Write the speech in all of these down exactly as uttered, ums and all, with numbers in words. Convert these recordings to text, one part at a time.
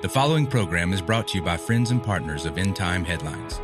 The following program is brought to you by friends and partners of End Time Headlines.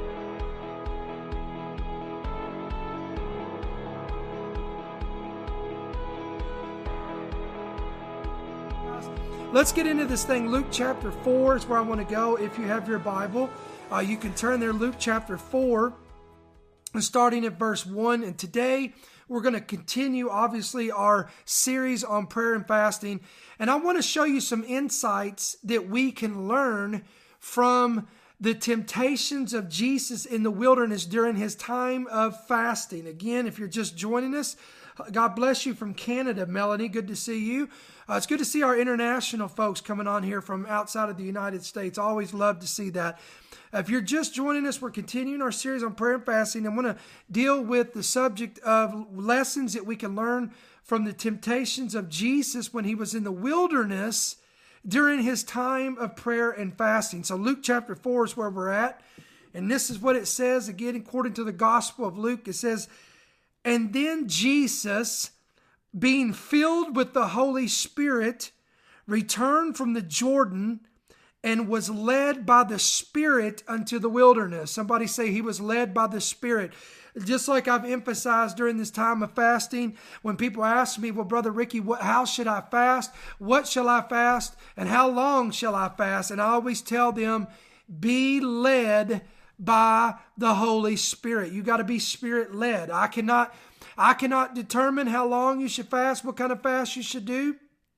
Let's get into this thing. Luke chapter four is where I want to go. If you have your Bible, uh, you can turn there. Luke chapter four, starting at verse one. And today we're going to continue, obviously, our series on prayer and fasting. And I want to show you some insights that we can learn from the temptations of Jesus in the wilderness during his time of fasting. Again, if you're just joining us, God bless you from Canada, Melanie. Good to see you. Uh, it's good to see our international folks coming on here from outside of the United States. Always love to see that. If you're just joining us, we're continuing our series on prayer and fasting. I want to deal with the subject of lessons that we can learn from the temptations of Jesus when he was in the wilderness during his time of prayer and fasting. So Luke chapter four is where we're at. And this is what it says, again, according to the Gospel of Luke. It says, "And then Jesus, being filled with the Holy Spirit, returned from the Jordan and was led by the Spirit unto the wilderness." Somebody say he was led by the Spirit. Just like I've emphasized during this time of fasting, when people ask me, well, Brother Ricky, what, how should I fast? What shall I fast? And how long shall I fast? And I always tell them, be led by the Holy Spirit. You got to be Spirit led. I cannot, I cannot determine how long you should fast, what kind of fast you should do.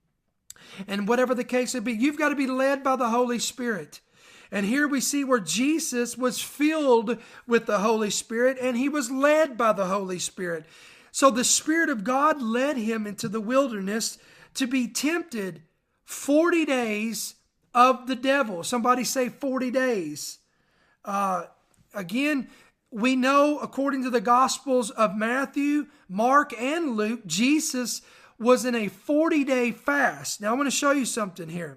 And whatever the case may be, you've got to be led by the Holy Spirit. And here we see where Jesus was filled with the Holy Spirit and he was led by the Holy Spirit. So the Spirit of God led him into the wilderness to be tempted forty days of the devil. Somebody say forty days. Uh, again, we know according to the Gospels of Matthew, Mark, and Luke, Jesus was in a forty-day fast. Now, I want to show you something here.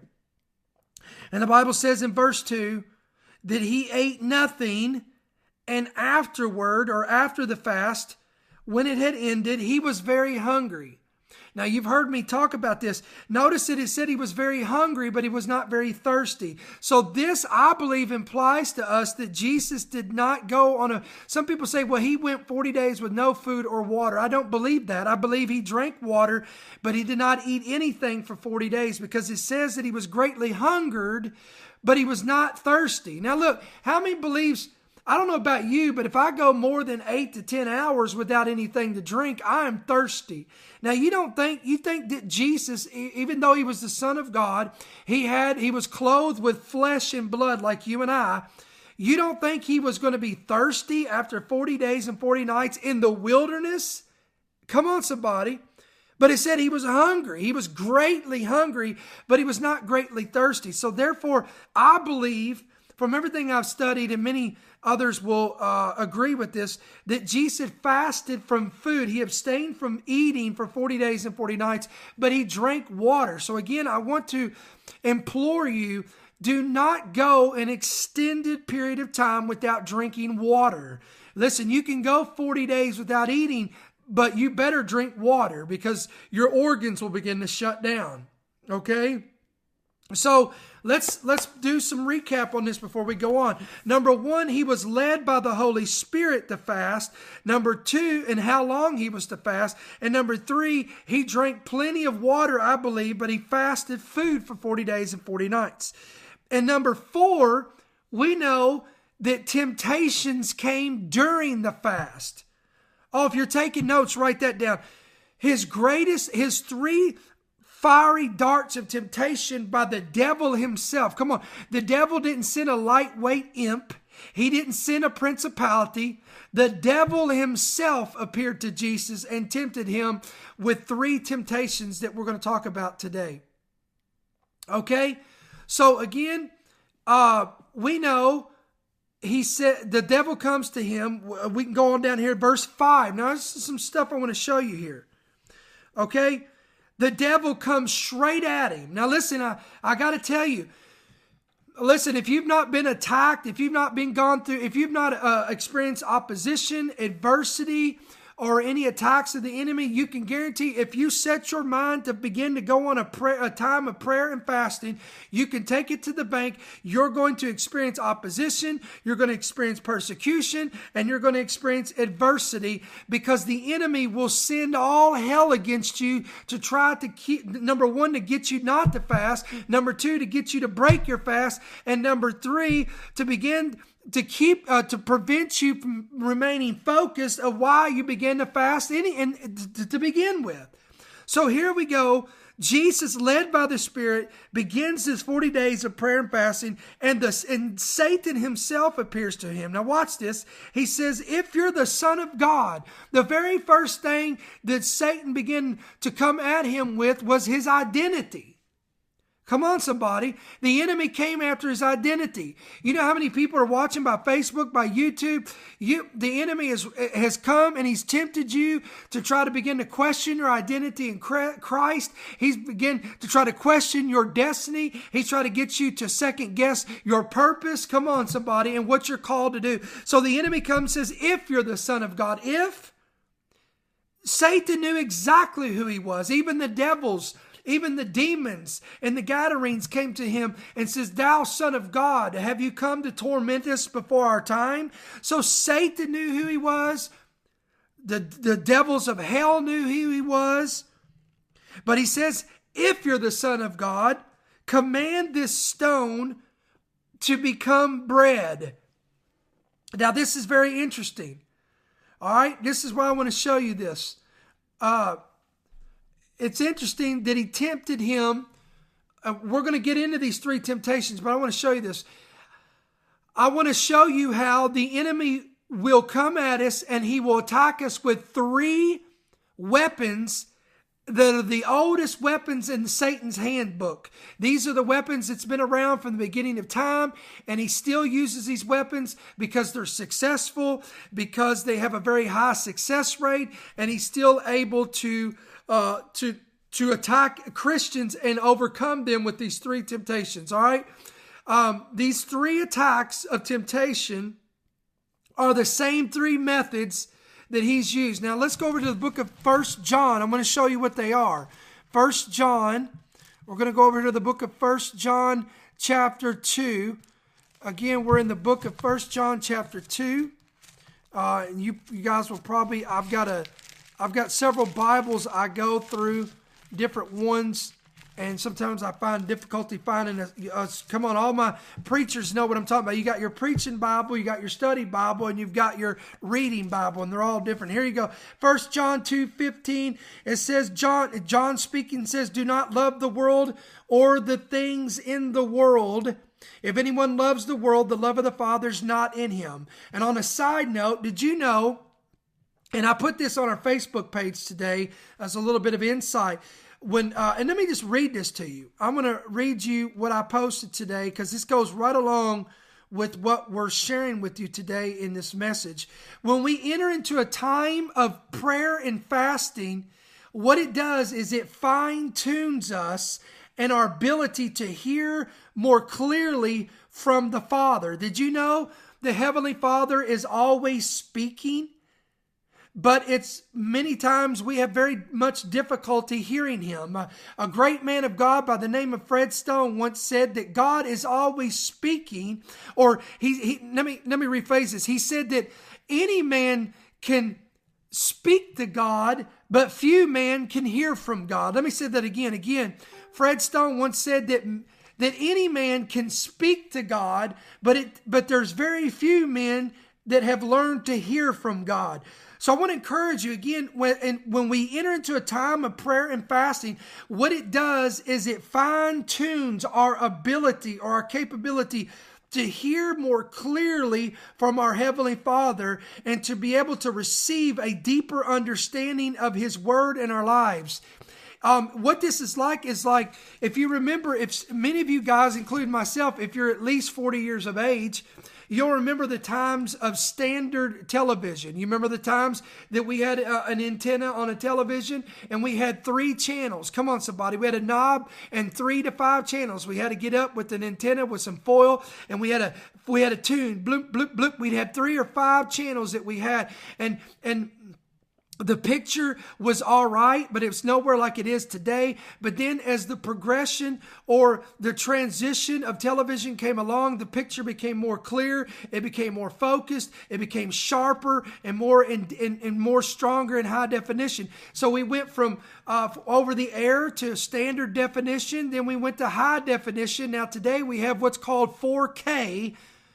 And the Bible says in verse two that he ate nothing, and afterward, or after the fast, when it had ended, he was very hungry. Now, you've heard me talk about this. Notice that it said he was very hungry, but he was not very thirsty. So this, I believe, implies to us that Jesus did not go on a... Some people say, well, he went forty days with no food or water. I don't believe that. I believe he drank water, but he did not eat anything for forty days because it says that he was greatly hungered, but he was not thirsty. Now, look, how many believes... I don't know about you, but if I go more than eight to ten hours without anything to drink, I am thirsty. Now, you don't think, you think that Jesus, even though he was the Son of God, he had, he was clothed with flesh and blood like you and I. You don't think he was going to be thirsty after forty days and forty nights in the wilderness? Come on, somebody. But it said he was hungry. He was greatly hungry, but he was not greatly thirsty. So therefore, I believe, from everything I've studied, and many others will uh, agree with this, that Jesus fasted from food. He abstained from eating for forty days and forty nights, but he drank water. So again, I want to implore you, do not go an extended period of time without drinking water. Listen, you can go forty days without eating, but you better drink water because your organs will begin to shut down. Okay? So let's let's do some recap on this before we go on. Number one, he was led by the Holy Spirit to fast. Number two, and how long he was to fast. And number three, he drank plenty of water, I believe, but he fasted food for forty days and forty nights. And number four, we know that temptations came during the fast. Oh, if you're taking notes, write that down. His greatest, his three fiery darts of temptation by the devil himself. Come on. The devil didn't send a lightweight imp. He didn't send a principality. The devil himself appeared to Jesus and tempted him with three temptations that we're going to talk about today. Okay? So again, uh, we know he said the devil comes to him. We can go on down here, verse five. Now, this is some stuff I want to show you here. Okay? The devil comes straight at him. Now listen, I, I got to tell you, listen, if you've not been attacked, if you've not been gone through, if you've not uh, experienced opposition, adversity, or any attacks of the enemy, you can guarantee if you set your mind to begin to go on a, prayer, a time of prayer and fasting, you can take it to the bank. You're going to experience opposition, you're going to experience persecution, and you're going to experience adversity, because the enemy will send all hell against you to try to keep, number one, to get you not to fast, number two, to get you to break your fast, and number three, to begin to keep, uh, to prevent you from remaining focused of why you began to fast any, and to, to begin with. So here we go. Jesus, led by the Spirit, begins his forty days of prayer and fasting, and, the, and Satan himself appears to him. Now watch this. He says, if you're the Son of God, the very first thing that Satan began to come at him with was his identity. Come on, somebody. The enemy came after his identity. You know how many people are watching by Facebook, by YouTube? You, the enemy has, has come and he's tempted you to try to begin to question your identity in Christ. He's begin to try to question your destiny. He's trying to get you to second guess your purpose. Come on, somebody, and what you're called to do. So the enemy comes and says, if you're the Son of God, if Satan knew exactly who he was, even the devils, even the demons and the Gadarenes came to him and says, thou Son of God, have you come to torment us before our time? So Satan knew who he was. The, the devils of hell knew who he was. But he says, if you're the Son of God, command this stone to become bread. Now this is very interesting. All right, this is why I want to show you this. Uh, It's interesting that he tempted him. Uh, we're going to get into these three temptations, but I want to show you this. I want to show you how the enemy will come at us and he will attack us with three weapons that are the oldest weapons in Satan's handbook. These are the weapons that's been around from the beginning of time, and he still uses these weapons because they're successful, because they have a very high success rate, and he's still able to Uh, to to attack Christians and overcome them with these three temptations. All right, um, these three attacks of temptation are the same three methods that he's used. Now let's go over to the book of First John. I'm going to show you what they are. First John. We're going to go over to the book of First John, chapter two. Again, we're in the book of First John, chapter two. Uh, and you you guys will probably. I've got a. I've got several Bibles I go through, different ones, and sometimes I find difficulty finding us. Come on, all my preachers know what I'm talking about. You got your preaching Bible, you got your study Bible, and you've got your reading Bible, and they're all different. Here you go. First John two fifteen, it says, John, John speaking says, do not love the world or the things in the world. If anyone loves the world, the love of the Father is not in him. And on a side note, did you know, and I put this on our Facebook page today as a little bit of insight. When uh, and let me just read this to you. I'm going to read you what I posted today because this goes right along with what we're sharing with you today in this message. When we enter into a time of prayer and fasting, what it does is it fine-tunes us and our ability to hear more clearly from the Father. Did you know the Heavenly Father is always speaking? But it's many times we have very much difficulty hearing him. A, a great man of God by the name of Fred Stone once said that God is always speaking, or he, he let me let me rephrase this. He said that any man can speak to God, but few men can hear from God. Let me say that again. Again, Fred Stone once said that that any man can speak to God, but it but there's very few men that have learned to hear from God. So I want to encourage you again, when, and when we enter into a time of prayer and fasting, what it does is it fine-tunes our ability or our capability to hear more clearly from our Heavenly Father and to be able to receive a deeper understanding of His Word in our lives. Um, what this is like is like, if you remember, if many of you guys, including myself, if you're at least forty years of age, you'll remember the times of standard television. You remember the times that we had uh, an antenna on a television and we had three channels. Come on, somebody. We had a knob and three to five channels. We had to get up with an antenna with some foil, and we had a we had a tune. Bloop, bloop, bloop. We'd have three or five channels that we had. And and The picture was all right, but it's nowhere like it is today. But then as the progression or the transition of television came along, the picture became more clear. It became more focused. It became sharper and more and, and, and more stronger in high definition. So we went from uh, over the air to standard definition. Then we went to high definition. Now today we have what's called four K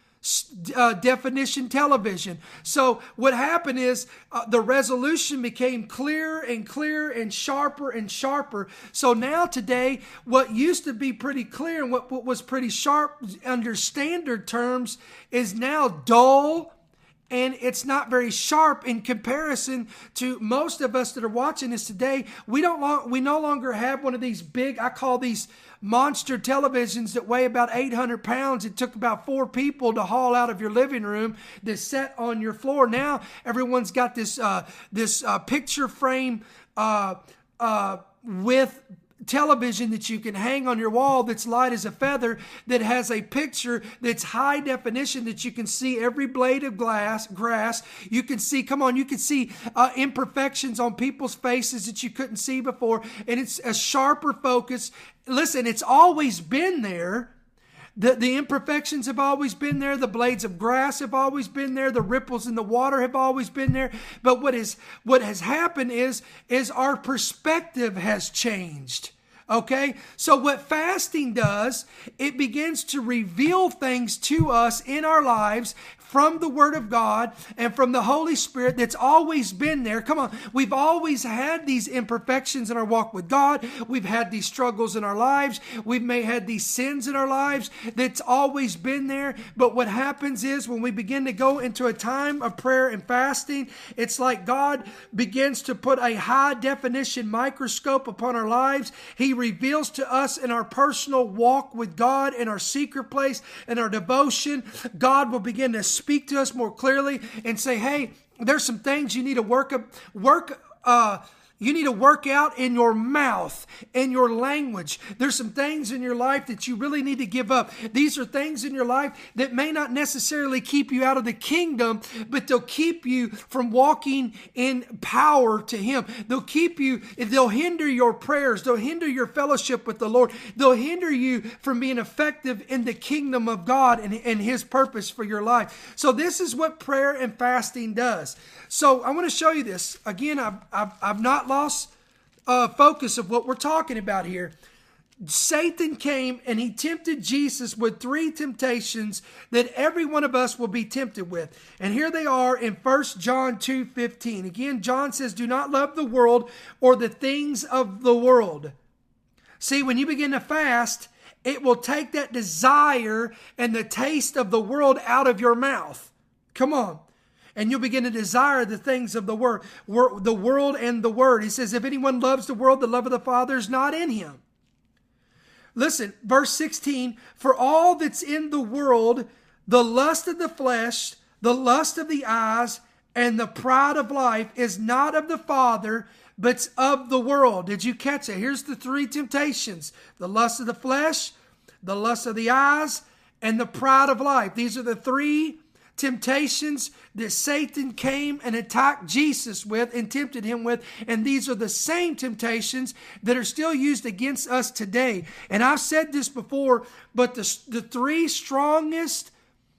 Uh, definition television. So what happened is uh, the resolution became clearer and clearer and sharper and sharper. So now today, what used to be pretty clear and what, what was pretty sharp under standard terms is now dull, and it's not very sharp in comparison to most of us that are watching this today. We don't long, we no longer have one of these big, I call these monster televisions that weigh about eight hundred pounds. It took about four people to haul out of your living room that set on your floor. Now everyone's got this uh, this uh, picture frame uh, uh, with television that you can hang on your wall that's light as a feather, that has a picture that's high definition, that you can see every blade of glass grass. You can see, come on, you can see uh, imperfections on people's faces that you couldn't see before, and it's a sharper focus. Listen, it's always been there. The, the imperfections have always been there. The blades of grass have always been there. The ripples in the water have always been there. But what is what has happened is, is our perspective has changed. Okay? So what fasting does, it begins to reveal things to us in our lives from the Word of God and from the Holy Spirit that's always been there. Come on, we've always had these imperfections in our walk with God. We've had these struggles in our lives. We've may had these sins in our lives that's always been there. But what happens is when we begin to go into a time of prayer and fasting, it's like God begins to put a high definition microscope upon our lives. He reveals to us in our personal walk with God, in our secret place, in our devotion. God will begin to speak to us more clearly and say, hey, there's some things you need to work up, work, uh, you need to work out in your mouth, in your language. There's some things in your life that you really need to give up. These are things in your life that may not necessarily keep you out of the kingdom, but they'll keep you from walking in power to Him. They'll keep you, they'll hinder your prayers. They'll hinder your fellowship with the Lord. They'll hinder you from being effective in the kingdom of God and, and His purpose for your life. So this is what prayer and fasting does. So I want to show you this. Again, I've, I've, I've not lost uh, focus of what we're talking about here. Satan came and he tempted Jesus with three temptations that every one of us will be tempted with. And here they are in First John two fifteen. Again, John says, do not love the world or the things of the world. See, when you begin to fast, it will take that desire and the taste of the world out of your mouth. Come on. And you'll begin to desire the things of the word, the world and the word. He says, if anyone loves the world, the love of the Father is not in him. Listen, verse sixteen, for all that's in the world, the lust of the flesh, the lust of the eyes, and the pride of life is not of the Father, but of the world. Did you catch it? Here's the three temptations. The lust of the flesh, the lust of the eyes, and the pride of life. These are the three temptations that Satan came and attacked Jesus with and tempted him with. And these are the same temptations that are still used against us today. And I've said this before, but the, the three strongest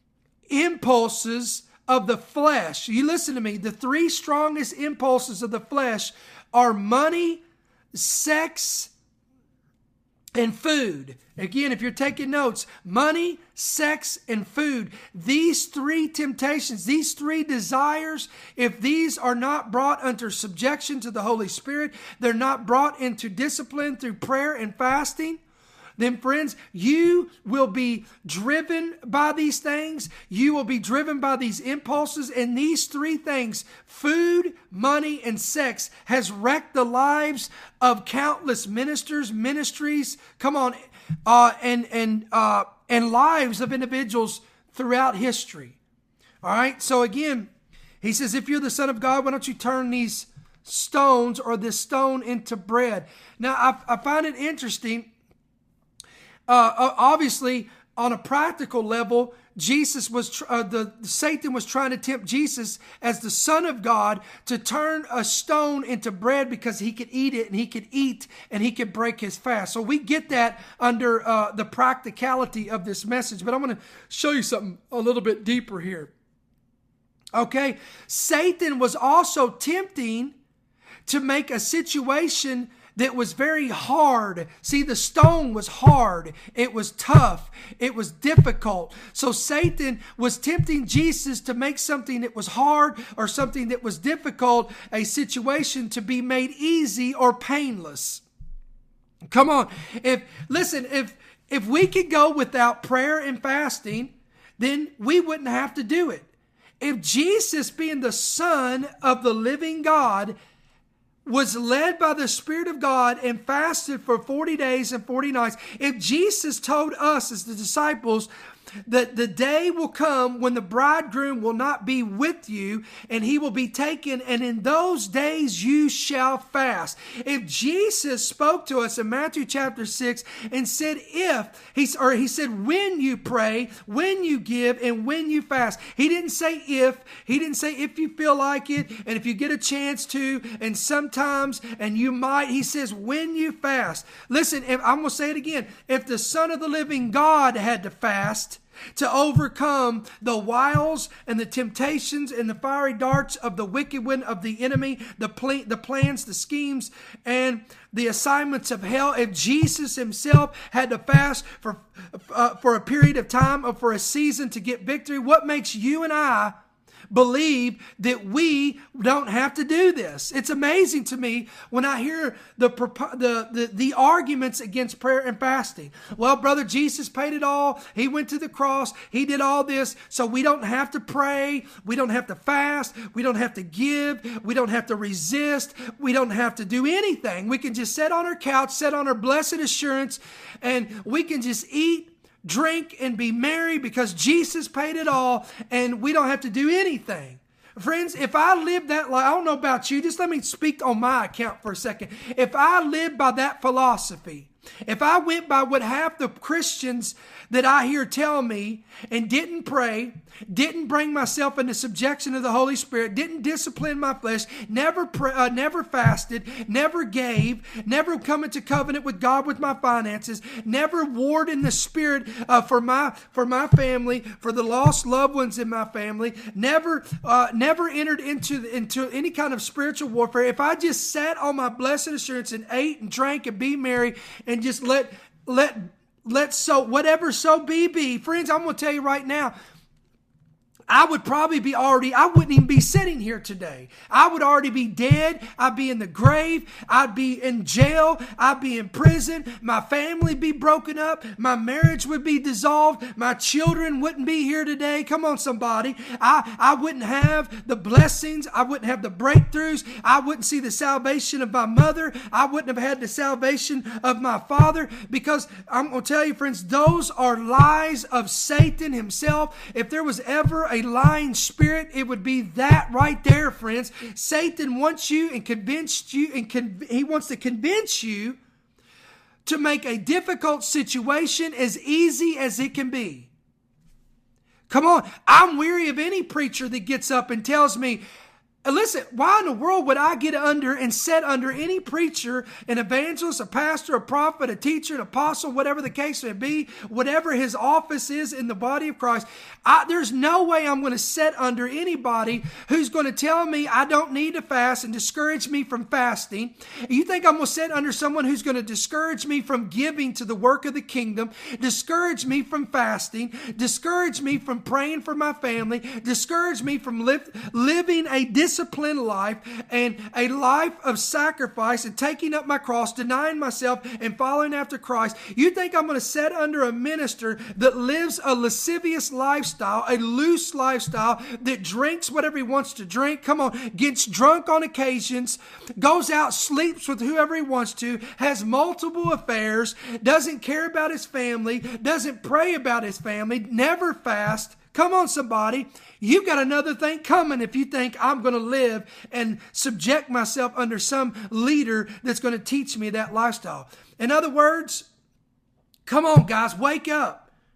impulses of the flesh, you listen to me, the three strongest impulses of the flesh are money, sex, and food. Again, if you're taking notes, money, sex, and food. These three temptations, these three desires, if these are not brought under subjection to the Holy Spirit, they're not brought into discipline through prayer and fasting, then friends, you will be driven by these things. You will be driven by these impulses. And these three things, food, money, and sex, has wrecked the lives of countless ministers, ministries, come on, uh, and, and, uh, and lives of individuals throughout history. All right. So again, he says, if you're the Son of God, why don't you turn these stones or this stone into bread? Now, I, I find it interesting. Uh, obviously, uh, on a practical level, Jesus was uh, the Satan was trying to tempt Jesus as the Son of God to turn a stone into bread because he could eat it and he could eat and he could break his fast. So we get that under uh, the practicality of this message. But I'm going to show you something a little bit deeper here. Okay, Satan was also tempting to make a situation that was very hard. See, the stone was hard. It was tough. It was difficult. So Satan was tempting Jesus to make something that was hard or something that was difficult, a situation to be made easy or painless. Come on. If listen, if if we could go without prayer and fasting, then we wouldn't have to do it. If Jesus, being the Son of the living God, was led by the Spirit of God and fasted for forty days and forty nights, if Jesus told us as the disciples that the day will come when the bridegroom will not be with you and he will be taken, and in those days you shall fast. If Jesus spoke to us in Matthew chapter six and said if, he, or he said when you pray, when you give, and when you fast. He didn't say if, he didn't say if you feel like it and if you get a chance to and sometimes and you might. He says when you fast. Listen, if, I'm going to say it again. If the Son of the living God had to fast to overcome the wiles and the temptations and the fiery darts of the wicked one of the enemy, the pl- the plans, the schemes, and the assignments of hell, if Jesus himself had to fast for uh, for a period of time or for a season to get victory, what makes you and I believe that we don't have to do this? It's amazing to me when I hear the, the the the arguments against prayer and fasting. Well, brother, Jesus paid it all. He went to the cross. He did all this, so we don't have to pray. We don't have to fast. We don't have to give. We don't have to resist. We don't have to do anything. We can just sit on our couch, sit on our blessed assurance, and we can just eat, drink, and be merry because Jesus paid it all and we don't have to do anything. Friends, if I live that life, I don't know about you, just let me speak on my account for a second. If I lived by that philosophy, if I went by what half the Christians that I hear tell me and didn't pray, didn't bring myself into subjection to the Holy Spirit, didn't discipline my flesh, never pray, uh, never fasted, never gave, never come into covenant with God with my finances, never warred in the Spirit uh, for my for my family, for the lost loved ones in my family, never uh, never entered into into any kind of spiritual warfare. If I just sat on my blessed assurance and ate and drank and be merry and just let let let so whatever so be be, friends, I'm going to tell you right now, I would probably be already, I wouldn't even be sitting here today. I would already be dead. I'd be in the grave. I'd be in jail. I'd be in prison. My family would be broken up. My marriage would be dissolved. My children wouldn't be here today. Come on, somebody. I, I wouldn't have the blessings. I wouldn't have the breakthroughs. I wouldn't see the salvation of my mother. I wouldn't have had the salvation of my father, because I'm going to tell you, friends, those are lies of Satan himself. If there was ever a lying spirit, it would be that right there, friends. Satan wants you and convinced you, and con- he wants to convince you to make a difficult situation as easy as it can be. Come on, I'm weary of any preacher that gets up and tells me, listen, why in the world would I get under and sit under any preacher, an evangelist, a pastor, a prophet, a teacher, an apostle, whatever the case may be, whatever his office is in the body of Christ? I, there's no way I'm going to sit under anybody who's going to tell me I don't need to fast and discourage me from fasting. You think I'm going to sit under someone who's going to discourage me from giving to the work of the kingdom, discourage me from fasting, discourage me from praying for my family, discourage me from live, living a dis disciplined life and a life of sacrifice and taking up my cross, denying myself and following after Christ? You think I'm going to sit under a minister that lives a lascivious lifestyle, a loose lifestyle, that drinks whatever he wants to drink, come on, gets drunk on occasions, goes out, sleeps with whoever he wants to, has multiple affairs, doesn't care about his family, doesn't pray about his family, never fast? Come on, somebody. You've got another thing coming if you think I'm going to live and subject myself under some leader that's going to teach me that lifestyle. In other words, come on, guys, wake up.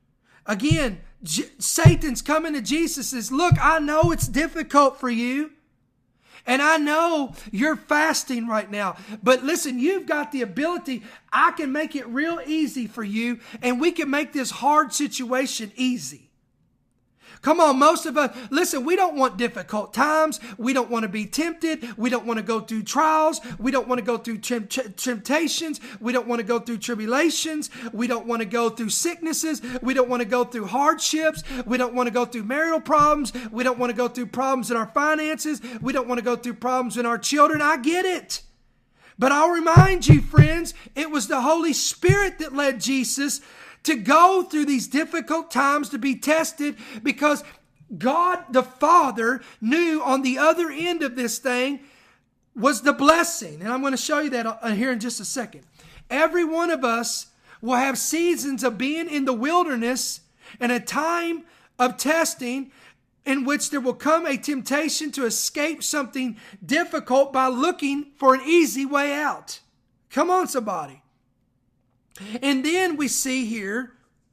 Again, J- Satan's coming to Jesus and says, look, I know it's difficult for you. And I know you're fasting right now. But listen, you've got the ability. I can make it real easy for you. And we can make this hard situation easy. Come on, most of us, listen, we don't want difficult times. We don't want to be tempted. We don't want to go through trials. We don't want to go through temp- temptations. We don't want to go through tribulations. We don't want to go through sicknesses. We don't want to go through hardships. We don't want to go through marital problems. We don't want to go through problems in our finances. We don't want to go through problems in our children. I get it. But I'll remind you, friends, it was the Holy Spirit that led Jesus to go through these difficult times, to be tested, because God the Father knew on the other end of this thing was the blessing. And I'm going to show you that here in just a second. Every one of us will have seasons of being in the wilderness and a time of testing in which there will come a temptation to escape something difficult by looking for an easy way out. Come on, somebody. And then we see here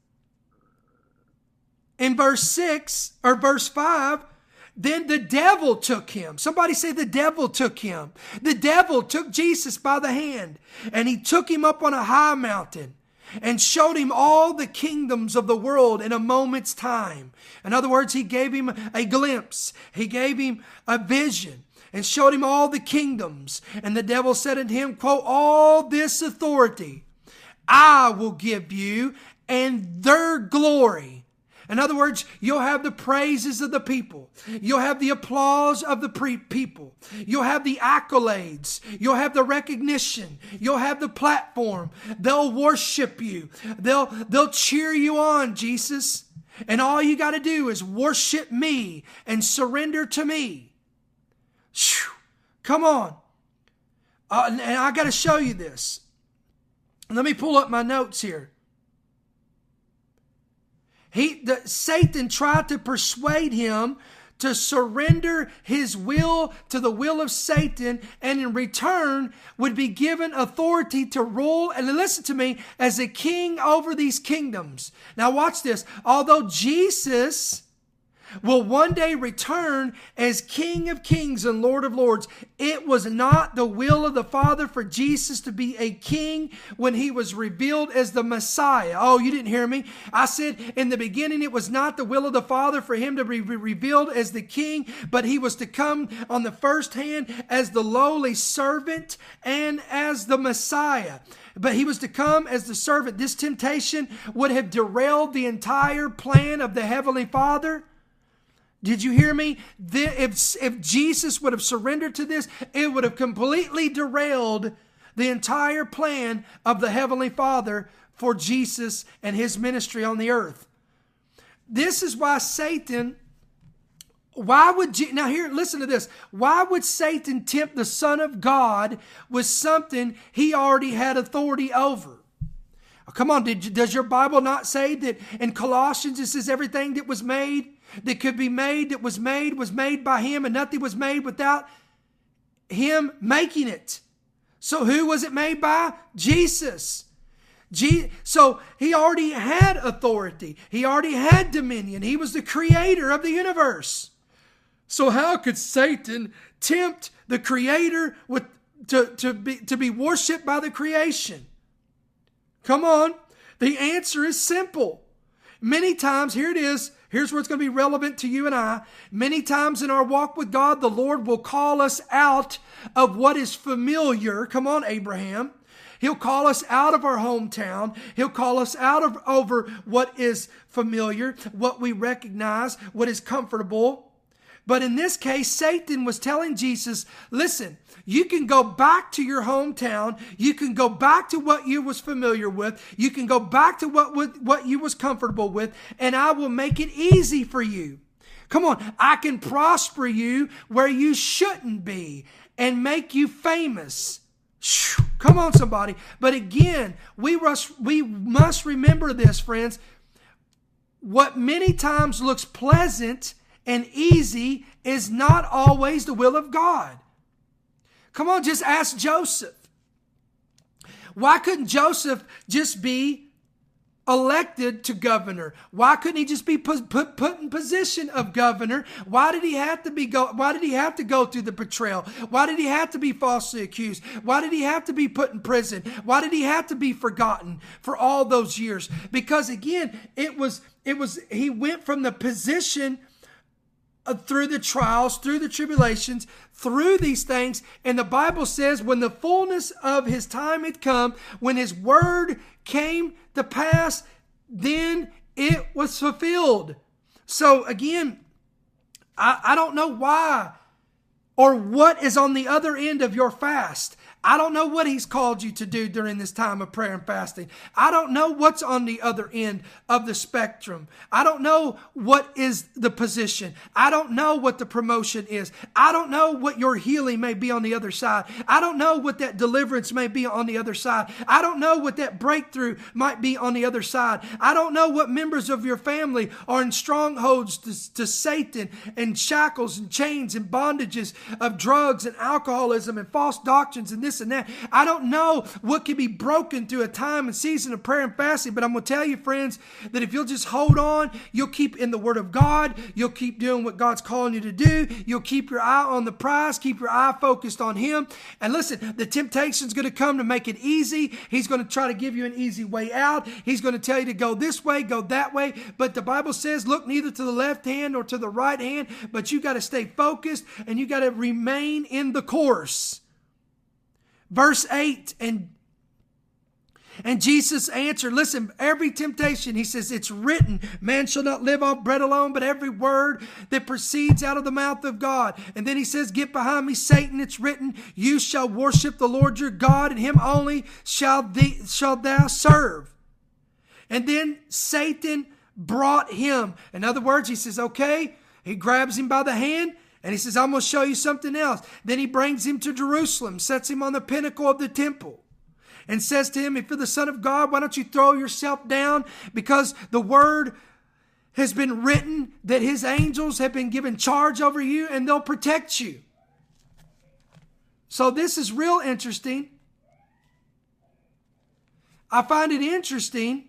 in verse six or verse five, then the devil took him. Somebody say the devil took him. The devil took Jesus by the hand and he took him up on a high mountain and showed him all the kingdoms of the world in a moment's time. In other words, he gave him a glimpse. He gave him a vision and showed him all the kingdoms. And the devil said unto him, quote, all this authority I will give you and their glory. In other words, you'll have the praises of the people. You'll have the applause of the pre- people. You'll have the accolades. You'll have the recognition. You'll have the platform. They'll worship you. They'll, they'll cheer you on, Jesus. And all you got to do is worship me and surrender to me. Whew. Come on. Uh, and I got to show you this. Let me pull up my notes here. He, the, Satan tried to persuade him to surrender his will to the will of Satan, and in return would be given authority to rule, and listen to me, as a king over these kingdoms. Now watch this. Although Jesus will one day return as King of Kings and Lord of Lords, it was not the will of the Father for Jesus to be a king when he was revealed as the Messiah. Oh, you didn't hear me. I said in the beginning it was not the will of the Father for him to be revealed as the king, but he was to come on the first hand as the lowly servant and as the Messiah. But he was to come as the servant. This temptation would have derailed the entire plan of the Heavenly Father. Did you hear me? If, if Jesus would have surrendered to this, it would have completely derailed the entire plan of the Heavenly Father for Jesus and his ministry on the earth. This is why Satan, why would, now here, listen to this. Why would Satan tempt the Son of God with something he already had authority over? Oh, come on, did, does your Bible not say that in Colossians it says everything that was made, that could be made, that was made, was made by him, and nothing was made without him making it. So who was it made by? Jesus. Je- so he already had authority. He already had dominion. He was the creator of the universe. So how could Satan tempt the creator with, to, to, be, to be worshipped by the creation? Come on. The answer is simple. Many times, here it is, here's where it's going to be relevant to you and I. Many times in our walk with God, the Lord will call us out of what is familiar. Come on, Abraham. He'll call us out of our hometown. He'll call us out of over what is familiar, what we recognize, what is comfortable. But in this case, Satan was telling Jesus, listen, you can go back to your hometown. You can go back to what you was familiar with. You can go back to what, what you was comfortable with, and I will make it easy for you. Come on, I can prosper you where you shouldn't be and make you famous. Come on, somebody. But again, we must, we must remember this, friends. What many times looks pleasant and easy is not always the will of God. Come on, just ask Joseph. Why couldn't Joseph just be elected to governor? Why couldn't he just be put, put put in position of governor? Why did he have to be go? Why did he have to go through the betrayal? Why did he have to be falsely accused? Why did he have to be put in prison? Why did he have to be forgotten for all those years? Because again, it was it was he went from the position of, through the trials, through the tribulations, through these things, and the Bible says when the fullness of his time had come, when his word came to pass, then it was fulfilled. So again, I, I don't know why or what is on the other end of your fast. I don't know what he's called you to do during this time of prayer and fasting. I don't know what's on the other end of the spectrum. I don't know what is the position. I don't know what the promotion is. I don't know what your healing may be on the other side. I don't know what that deliverance may be on the other side. I don't know what that breakthrough might be on the other side. I don't know what members of your family are in strongholds to, to Satan and shackles and chains and bondages of drugs and alcoholism and false doctrines and this and that. I don't know what can be broken through a time and season of prayer and fasting, but I'm going to tell you, friends, that if you'll just hold on, you'll keep in the Word of God, you'll keep doing what God's calling you to do, you'll keep your eye on the prize, keep your eye focused on Him. And listen, the temptation's going to come to make it easy. He's going to try to give you an easy way out. He's going to tell you to go this way, go that way. But the Bible says, look neither to the left hand nor to the right hand, but you got to stay focused and you got to remain in the course. Verse eight, and, and Jesus answered, listen, every temptation, he says, it's written, man shall not live off bread alone, but every word that proceeds out of the mouth of God. And then he says, get behind me, Satan, it's written, you shall worship the Lord your God, and him only shall, thee, shall thou serve. And then Satan brought him. In other words, he says, okay, he grabs him by the hand, and he says, I'm going to show you something else. Then he brings him to Jerusalem, sets him on the pinnacle of the temple, and says to him, if you're the Son of God, why don't you throw yourself down? Because the word has been written that his angels have been given charge over you and they'll protect you. So this is real interesting. I find it interesting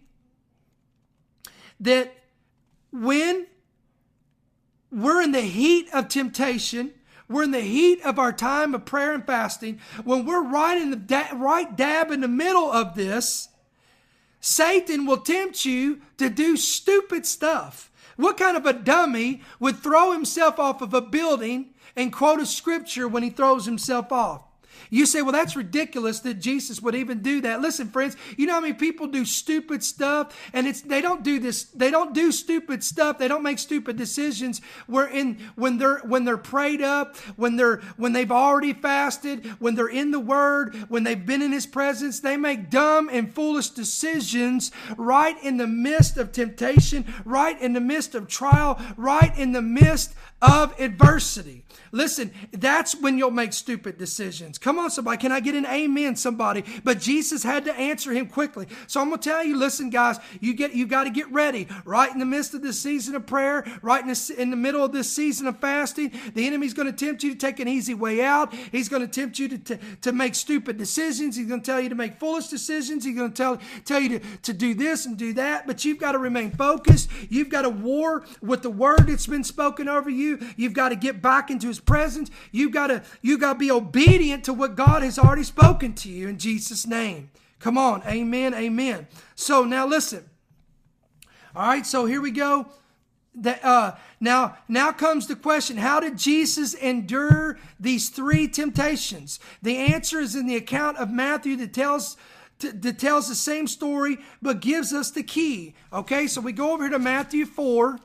that when we're in the heat of temptation, we're in the heat of our time of prayer and fasting, when we're right in the da- right dab in the middle of this, Satan will tempt you to do stupid stuff. What kind of a dummy would throw himself off of a building and quote a scripture when he throws himself off? You say, well, that's ridiculous that Jesus would even do that. Listen, friends, you know how many people do stupid stuff, and it's they don't do this. They don't do stupid stuff. They don't make stupid decisions. Where in when they're when they're prayed up, when they're when they've already fasted, when they're in the Word, when they've been in His presence, they make dumb and foolish decisions right in the midst of temptation, right in the midst of trial, right in the midst of adversity. Listen, that's when you'll make stupid decisions. Come on, somebody. Can I get an amen, somebody? But Jesus had to answer him quickly. So I'm going to tell you, listen, guys, you get, you got to get ready. Right in the midst of this season of prayer, right in the, in the middle of this season of fasting, the enemy's going to tempt you to take an easy way out. He's going to tempt you to, to, to make stupid decisions. He's going to tell you to make foolish decisions. He's going to tell, tell you to, to do this and do that. But you've got to remain focused. You've got to war with the word that's been spoken over you. You've got to get back into His presence. You've got to, you got to be obedient to what God has already spoken to you in Jesus' name. Come on. Amen. Amen. So now listen. All right. So here we go. That, uh, now, now comes the question, how did Jesus endure these three temptations? The answer is in the account of Matthew that tells that tells the same story, but gives us the key. Okay. So we go over here to Matthew four.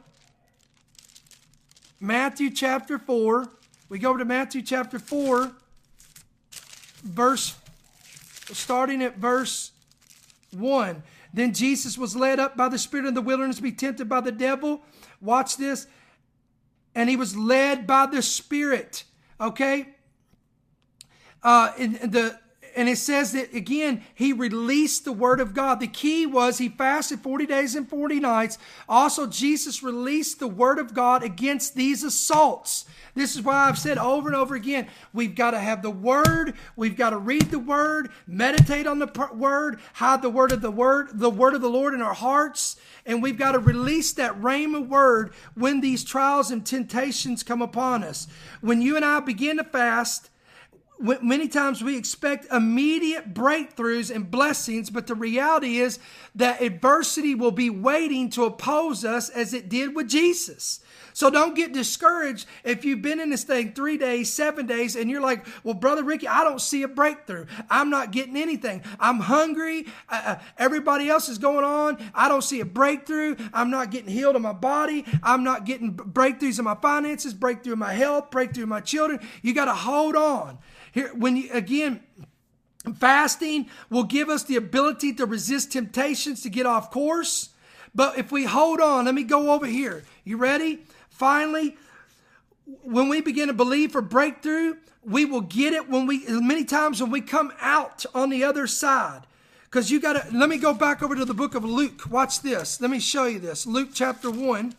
Matthew chapter four. We go over to Matthew chapter four, verse, starting at verse one. Then Jesus was led up by the Spirit in the wilderness to be tempted by the devil. Watch this. And he was led by the Spirit. Okay? Uh, in, in the and it says that, again, he released the word of God. The key was he fasted forty days and forty nights. Also, Jesus released the word of God against these assaults. This is why I've said over and over again, we've got to have the word. We've got to read the word, meditate on the word, hide the word of the word, the word of the Lord in our hearts. And we've got to release that rhema word when these trials and temptations come upon us. When you and I begin to fast, many times we expect immediate breakthroughs and blessings, but the reality is that adversity will be waiting to oppose us as it did with Jesus. So don't get discouraged if you've been in this thing three days, seven days, and you're like, well, Brother Ricky, I don't see a breakthrough. I'm not getting anything. I'm hungry. Uh, everybody else is going on. I don't see a breakthrough. I'm not getting healed in my body. I'm not getting breakthroughs in my finances, breakthrough in my health, breakthrough in my children. You got to hold on. Here, when you, again, fasting will give us the ability to resist temptations to get off course. But if we hold on, let me go over here. You ready? Finally, when we begin to believe for breakthrough, we will get it when we, many times when we come out on the other side. Because you got to, let me go back over to the book of Luke. Watch this. Let me show you this. Luke chapter one.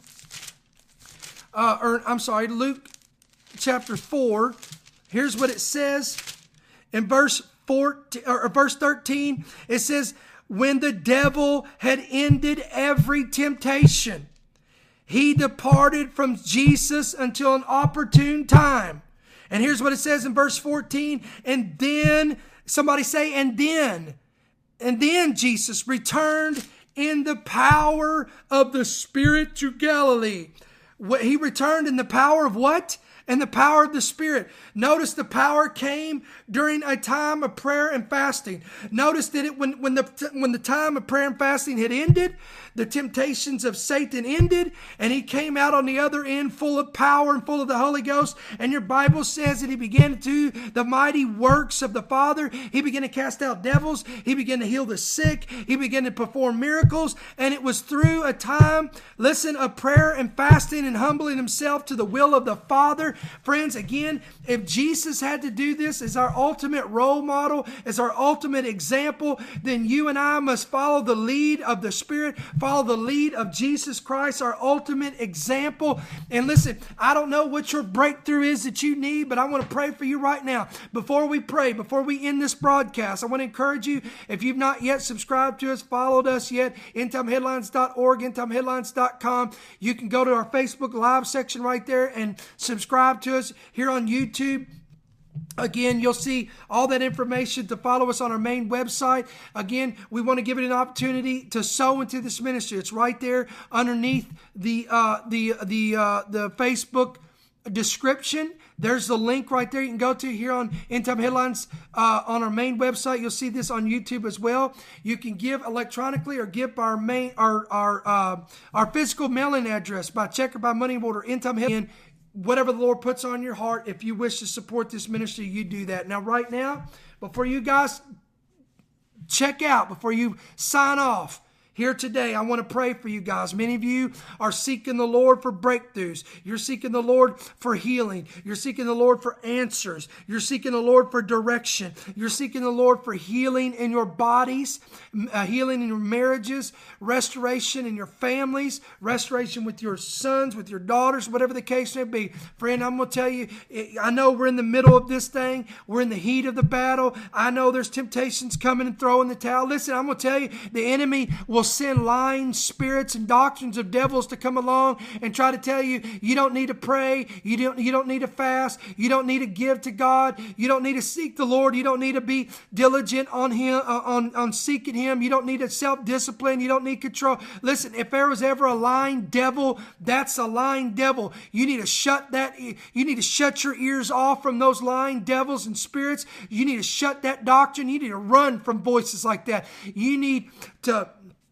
Uh, or I'm sorry, Luke chapter four. Here's what it says in verse fourteen or verse thirteen. It says, when the devil had ended every temptation, he departed from Jesus until an opportune time. And here's what it says in verse fourteen. And then, somebody say, and then, and then Jesus returned in the power of the Spirit to Galilee. He returned in the power of what? And the power of the Spirit. Notice the power came during a time of prayer and fasting. Notice that it, when, when, the, when the time of prayer and fasting had ended, the temptations of Satan ended, and he came out on the other end full of power and full of the Holy Ghost. And your Bible says that he began to do the mighty works of the Father. He began to cast out devils. He began to heal the sick. He began to perform miracles. And it was through a time, listen, of prayer and fasting and humbling himself to the will of the Father. Friends, again, if Jesus had to do this as our ultimate role model, as our ultimate example, then you and I must follow the lead of the Spirit, follow the lead of Jesus Christ, our ultimate example. And listen, I don't know what your breakthrough is that you need, but I want to pray for you right now. Before we pray, before we end this broadcast, I want to encourage you, if you've not yet subscribed to us, followed us yet, end time headlines dot org, end time headlines dot com. You can go to our Facebook Live section right there and subscribe to us here on YouTube. Again, you'll see all that information to follow us on our main website. Again, we want to give it an opportunity to sow into this ministry. It's right there underneath the uh, the the uh, the Facebook description. There's the link right there you can go to here on End Time Headlines uh, on our main website. You'll see this on YouTube as well. You can give electronically or give our main our our uh, our physical mailing address by check or by money order. End Time Headlines. Whatever the Lord puts on your heart, if you wish to support this ministry, you do that. Now, right now, before you guys check out, before you sign off, here today, I want to pray for you guys. Many of you are seeking the Lord for breakthroughs. You're seeking the Lord for healing. You're seeking the Lord for answers. You're seeking the Lord for direction. You're seeking the Lord for healing in your bodies, uh, healing in your marriages, restoration in your families, restoration with your sons, with your daughters, whatever the case may be. Friend, I'm going to tell you, I know we're in the middle of this thing. We're in the heat of the battle. I know there's temptations coming and throwing the towel. Listen, I'm going to tell you, the enemy will send lying spirits and doctrines of devils to come along and try to tell you you don't need to pray, you don't you don't need to fast, you don't need to give to God, you don't need to seek the Lord, you don't need to be diligent on him uh, on on seeking him, you don't need to self-discipline, you don't need control. Listen, if there was ever a lying devil, that's a lying devil. You need to shut that you need to shut your ears off from those lying devils and spirits. You need to shut that doctrine. You need to run from voices like that. You need to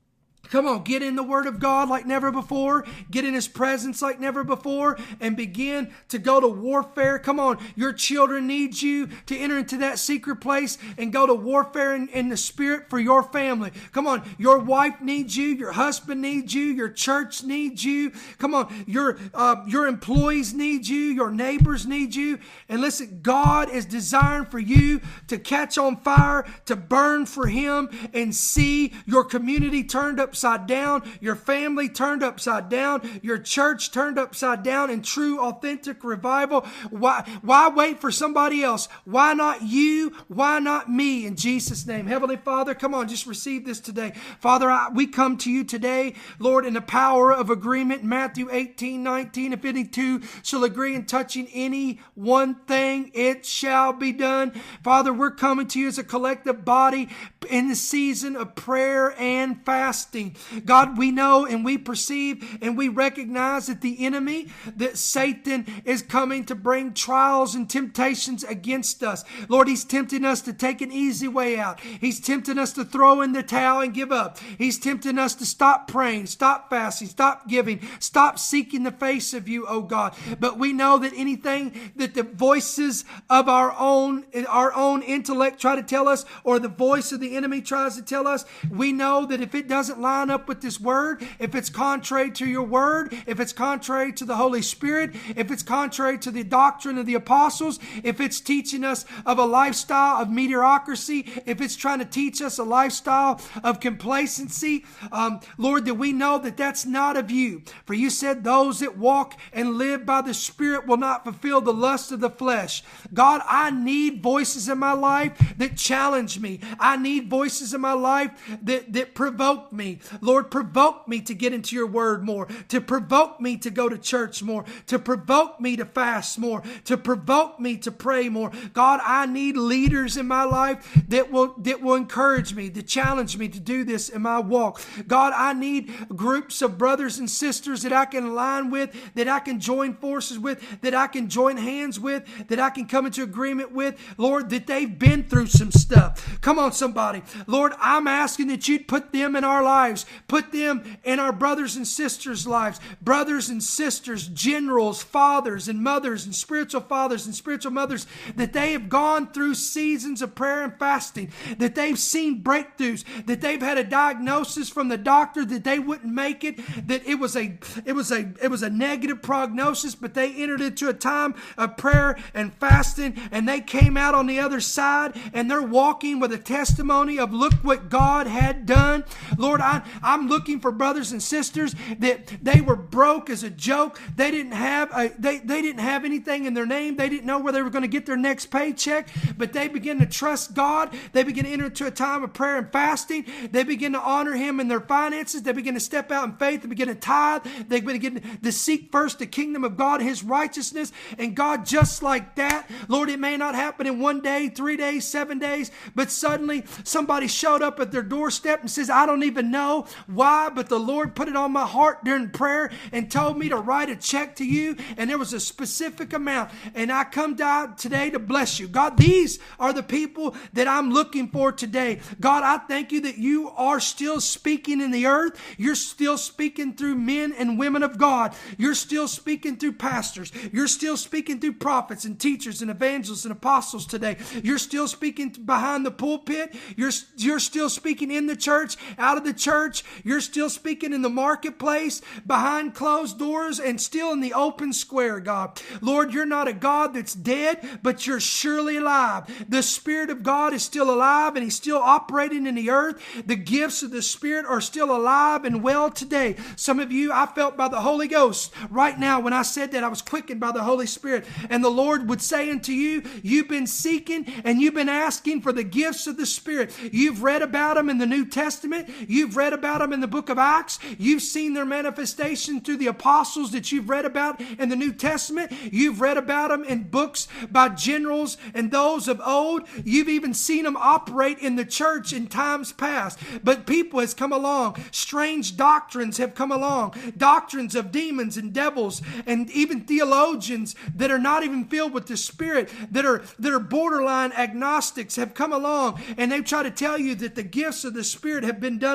Come on, get in the Word of God like never before. Get in His presence like never before and begin to go to warfare. Come on, your children need you to enter into that secret place and go to warfare in, in the Spirit for your family. Come on, your wife needs you. Your husband needs you. Your church needs you. Come on, your, uh, your employees need you. Your neighbors need you. And listen, God is designed for you to catch on fire, to burn for Him and see your community turned up upside down, your family turned upside down, your church turned upside down in true, authentic revival. Why, why wait for somebody else? Why not you? Why not me? In Jesus' name. Heavenly Father, come on, just receive this today. Father, I, we come to you today, Lord, in the power of agreement. Matthew eighteen, nineteen, if any two shall agree in touching any one thing, it shall be done. Father, we're coming to you as a collective body in the season of prayer and fasting. God, we know and we perceive and we recognize that the enemy, that Satan is coming to bring trials and temptations against us. Lord, he's tempting us to take an easy way out. He's tempting us to throw in the towel and give up. He's tempting us to stop praying, stop fasting, stop giving, stop seeking the face of you, oh God. But we know that anything that the voices of our own, our own intellect try to tell us, or the voice of the enemy tries to tell us, we know that if it doesn't line up with this word, if it's contrary to your word, if it's contrary to the Holy Spirit, if it's contrary to the doctrine of the apostles, if it's teaching us of a lifestyle of mediocrity, if it's trying to teach us a lifestyle of complacency, um, Lord, that we know that that's not of you. For you said those that walk and live by the Spirit will not fulfill the lust of the flesh. God, I need voices in my life that challenge me. I need voices in my life that, that provoke me. Lord, provoke me to get into your word more, to provoke me to go to church more, to provoke me to fast more, to provoke me to pray more. God, I need leaders in my life that will, that will encourage me, to challenge me to do this in my walk. God, I need groups of brothers and sisters that I can align with, that I can join forces with, that I can join hands with, that I can come into agreement with. Lord, that they've been through some stuff. Come on, somebody. Lord, I'm asking that you'd put them in our lives. Put them in our brothers and sisters' lives. Brothers and sisters, generals, fathers and mothers and spiritual fathers and spiritual mothers, that they have gone through seasons of prayer and fasting, that they've seen breakthroughs, that they've had a diagnosis from the doctor that they wouldn't make it, that it was a it was a it was a negative prognosis, but they entered into a time of prayer and fasting, and they came out on the other side, and they're walking with a testimony of look what God had done. Lord, I, I'm looking for brothers and sisters that they were broke as a joke. They didn't have a, they, they didn't have anything in their name. They didn't know where they were going to get their next paycheck, but they begin to trust God. They begin to enter into a time of prayer and fasting. They begin to honor Him in their finances. They begin to step out in faith. They begin to tithe. They begin to seek first the kingdom of God, His righteousness. And God, just like that, Lord, it may not happen in one day, three days, seven days, but suddenly somebody showed up at their doorstep and says, I don't even know why, but the Lord put it on my heart during prayer and told me to write a check to you, and there was a specific amount, and I come down today to bless you. God, these are the people that I'm looking for today. God, I thank you that you are still speaking in the earth. You're still speaking through men and women of God. You're still speaking through pastors. You're still speaking through prophets and teachers and evangelists and apostles today. You're still speaking behind the pulpit. You're, you're still speaking in the church, out of the church. You're still speaking in the marketplace, behind closed doors, and still in the open square, God. Lord, you're not a God that's dead, but you're surely alive. The Spirit of God is still alive, and He's still operating in the earth. The gifts of the Spirit are still alive and well today. Some of you, I felt by the Holy Ghost right now when I said that, I was quickened by the Holy Spirit. And the Lord would say unto you, you've been seeking and you've been asking for the gifts of the Spirit. You've read about them in the New Testament. You've read about them in the book of Acts. You've seen their manifestation through the apostles that you've read about in the New Testament. You've read about them in books by generals and those of old. You've even seen them operate in the church in times past. But people has come along. Strange doctrines have come along. Doctrines of demons and devils, and even theologians that are not even filled with the Spirit, that are that are borderline agnostics have come along, and they've tried to tell you that the gifts of the Spirit have been done away with.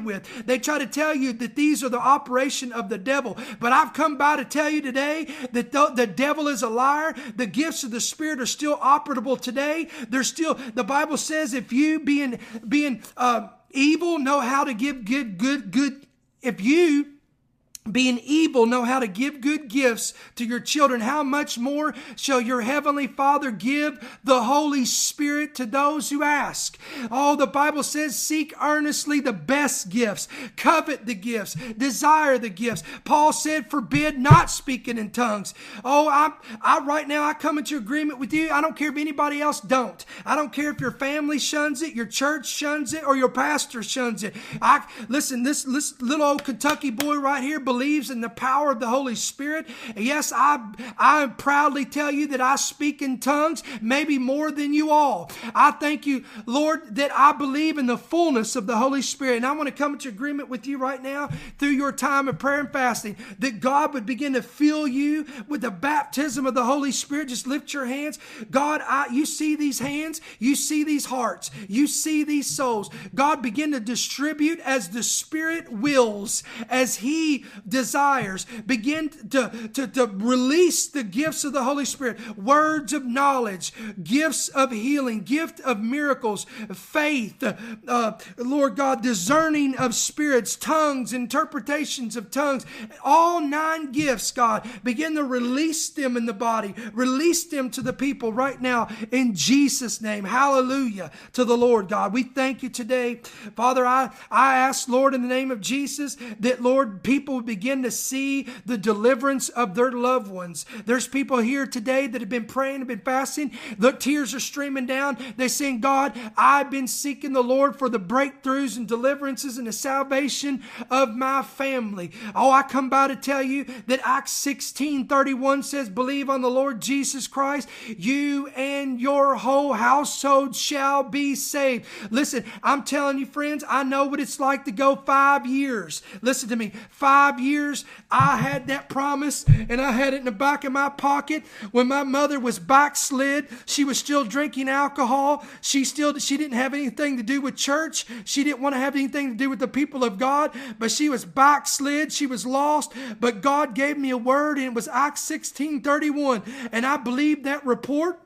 with. They try to tell you that these are the operation of the devil. But I've come by to tell you today that the, the devil is a liar. The gifts of the Spirit are still operable today. They're still, the Bible says, if you being, being uh, evil know how to give good, good, good, if you being evil know how to give good gifts to your children, how much more shall your heavenly Father give the Holy Spirit to those who ask? Oh, the Bible says, seek earnestly the best gifts, covet the gifts, desire the gifts. Paul said, forbid not speaking in tongues. Oh, I, I right now, I come into agreement with you. I don't care if anybody else don't. I don't care if your family shuns it, your church shuns it, or your pastor shuns it. I listen, this, this little old Kentucky boy right here believes in the power of the Holy Spirit. Yes, I, I proudly tell you that I speak in tongues, maybe more than you all. I thank you, Lord, that I believe in the fullness of the Holy Spirit. And I want to come into agreement with you right now through your time of prayer and fasting, that God would begin to fill you with the baptism of the Holy Spirit. Just lift your hands. God, I, you see these hands, you see these hearts, you see these souls. God, begin to distribute as the Spirit wills, as He desires. Begin to, to, to release the gifts of the Holy Spirit, words of knowledge, gifts of healing, gift of miracles, faith, uh, Lord God, discerning of spirits, tongues, interpretations of tongues, all nine gifts, God, begin to release them in the body, release them to the people right now in Jesus' name. Hallelujah to the Lord, God. We thank you today. Father, I, I ask, Lord, in the name of Jesus, that, Lord, people would begin to see the deliverance of their loved ones. There's people here today that have been praying and been fasting. The tears are streaming down. They're saying, God, I've been seeking the Lord for the breakthroughs and deliverances and the salvation of my family. Oh, I come by to tell you that Acts sixteen thirty-one says, believe on the Lord Jesus Christ, you and your whole household shall be saved. Listen, I'm telling you, friends, I know what it's like to go five years. Listen to me. Five years, I had that promise, and I had it in the back of my pocket when my mother was backslid. She was still drinking alcohol. She still, she didn't have anything to do with church. She didn't want to have anything to do with the people of God, but she was backslid. She was lost, but God gave me a word, and it was Acts sixteen thirty-one, and I believed that report.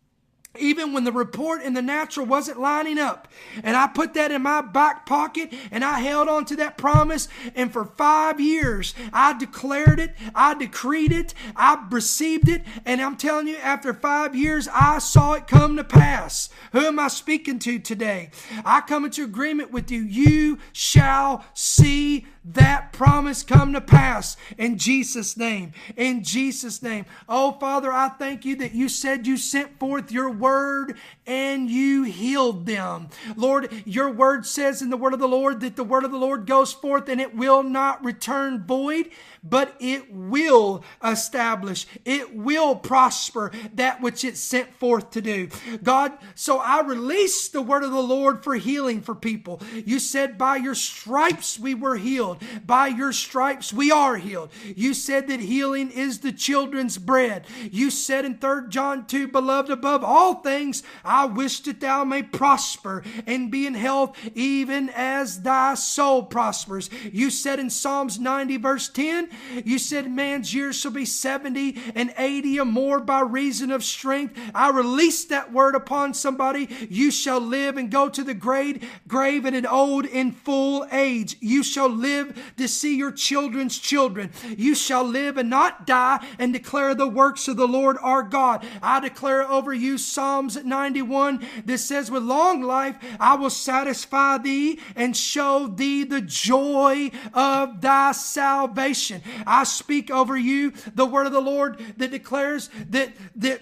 Even when the report in the natural wasn't lining up. And I put that in my back pocket and I held on to that promise. And for five years, I declared it. I decreed it. I received it. And I'm telling you, after five years, I saw it come to pass. Who am I speaking to today? I come into agreement with you. You shall see that promise come to pass in Jesus' name. In Jesus' name. Oh, Father, I thank you that you said you sent forth your word and you healed them. Lord, your word says in the word of the Lord that the word of the Lord goes forth and it will not return void, but it will establish, it will prosper that which it sent forth to do. God, so I release the word of the Lord for healing for people. You said by your stripes we were healed. By your stripes we are healed. You said that healing is the children's bread. You said in Third John two, beloved, above all things, I wish that thou may prosper and be in health even as thy soul prospers. You said in Psalms ninety verse ten, you said man's years shall be seventy and eighty or more by reason of strength. I release that word upon somebody. You shall live and go to the grave, grave at an old and full age. You shall live to see your children's children. You shall live and not die and declare the works of the Lord our God. I declare over you Psalms ninety-one that says, with long life I will satisfy thee and show thee the joy of thy salvation. I speak over you the word of the Lord that declares that that